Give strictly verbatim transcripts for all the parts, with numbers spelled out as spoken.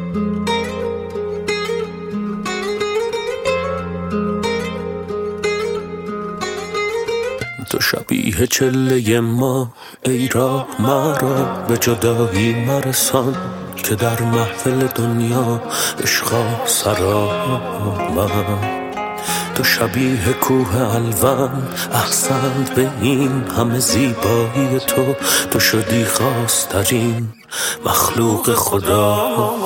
تو شبیه چله ما ای راه مرا به جدایی مرسان که در محفل دنیا عشقا سرا من. تو شبیه کوه الوان احسنت به این همه زیبایی تو، تو شدی خواسترین مخلوق خدا.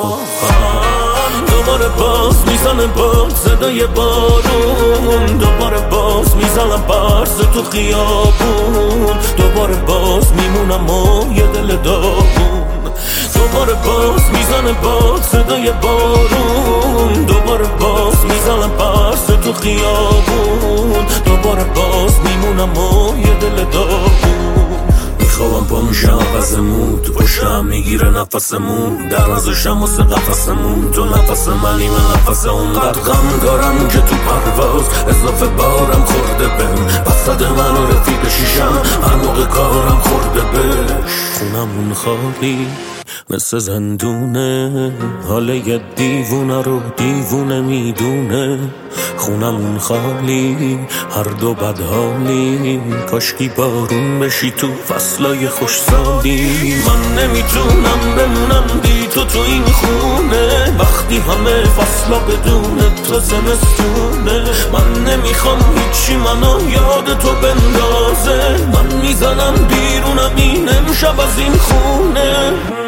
دوباره باز میزنه باد صدای بارون، دوباره باز میزنم برز تو خیابون، دوباره باز میمونم و یه دل داغون. دوباره باز میزنه باد صدای بارون، دوباره باز میزنم برز تو خیابون، دوباره باز میمونم و یه دل داغون. میخوام پا میشم عوضمون، تو پشتم میگیره نفسمون، در نزشم واسه قفسمون، تو نفس منی من نفس اون. قد غم دارم که تو پرواز اضافه بارم خورده بهم، وسط من و رفیق شیشم هر موقع کارم خورده بهش. خونمون خالی مثل زندونه، حال یه دیوونه رو دیوونه میدونه. خونمون خالی هر دو بدحالی، کاشکی بارون بشی تو فصلای خوش سالی. من نمیتونم بمونم بی تو تو این خونه، وقتی همه فصلا بدون تو زمستونه. من نمیخوام هیچی منو یاد تو بندازه، من میزنم بیرونم این امشب از این خونه.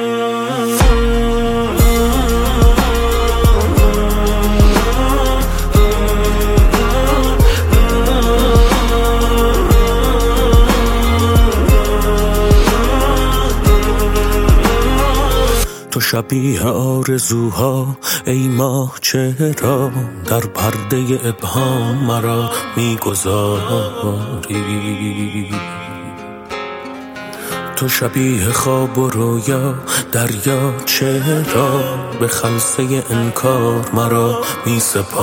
تو شبیه آرزوها ای ماه چرا در پرده ابهام مرا میگذاری. تو شبیه خواب و رویا دریا چرا به خلسه انکار مرا می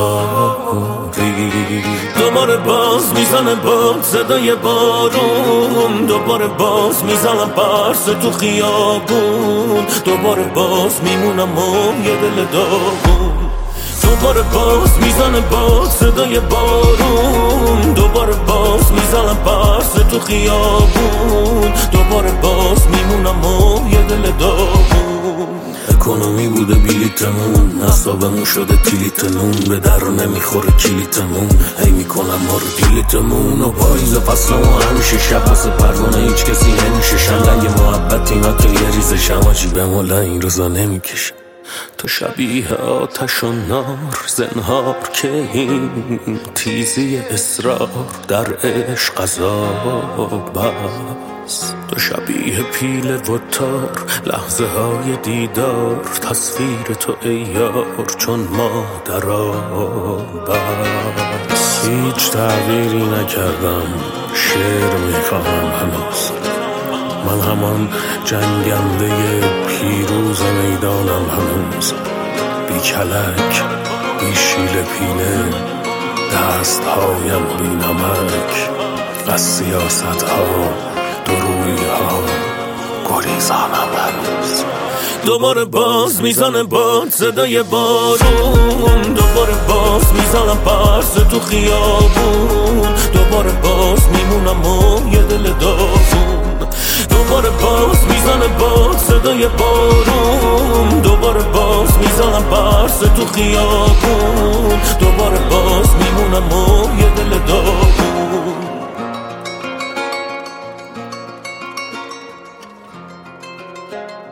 سپاری. دوباره باز میزنه باد صدای بارون، دوباره باز میزنم برس تو خیابون، دوباره باز میمونم و یه دل داغون. دوباره باز میزنه باد صدای بارون، دوباره باز میزنم برس تو خیابون، دوباره باز میمونم و یه دل داغون. اکونومی بوده بلیتمون، اصابمون شده کلیتمون، به در نمیخوره کلیتمون، هی میکنم ما رو دیلیتمون. و پاییز فصل و همیشه شب واسه پروانه هیچ کسی نمیشه شنگ محبت اینا تو یه ریزشم، آجی به مولا این روزا نمیکشم. تو شبیه آتش و نار زنهار که این تیزی اصرار در عشق عذاب است. تو شبیه پیل و تار لحظه های دیدار، تصویر تو ای یار چون ما در آب است. هیچ تغییری نکردم، شعر میخواهم هنوز، من همان جنگنده پیروز میدانم هنوز. بی کلک بی شیل پینه دست هایم بی نمک، از سیاست ها دروی ها گریزانم هنوز. دوباره باز میزنه باد صدای بارون، دوباره باز میزنم برس تو خیابون، دوباره باز میمونم و یه دل داغون. دوباره باز میزنه باد صدای بارون، دوباره باز میزنم برس تو خیابون، دوباره باز میمونم و یه دل داغون.